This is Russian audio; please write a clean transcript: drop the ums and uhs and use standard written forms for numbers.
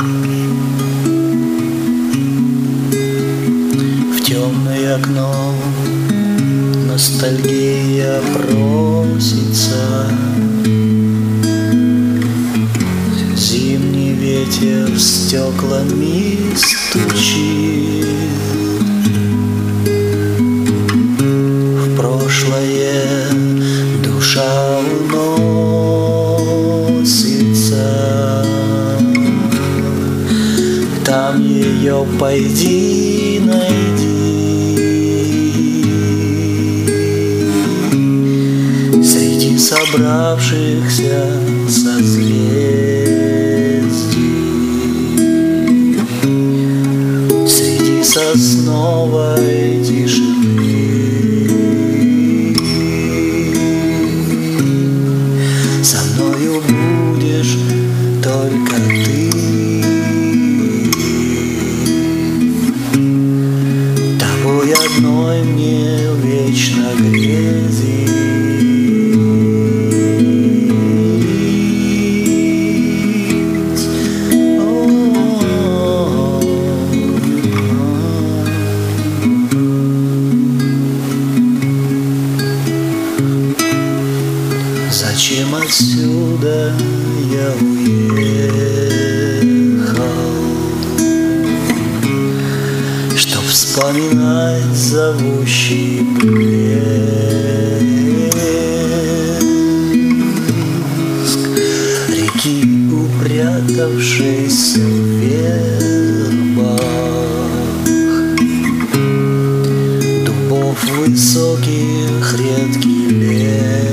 В темное окно ностальгия просится. Зимний ветер стеклами стучит. В прошлое душа уносится. Там ее пойди найди. Среди собравшихся созвездий, среди сосновой тишины. Со мною будешь только ты. Тобой одной мне вечно грезить. Зачем отсюда я уехал? Чтоб вспоминать зовущий блеск реки, упрятавшейся в вербах, дубов высоких редкий лес.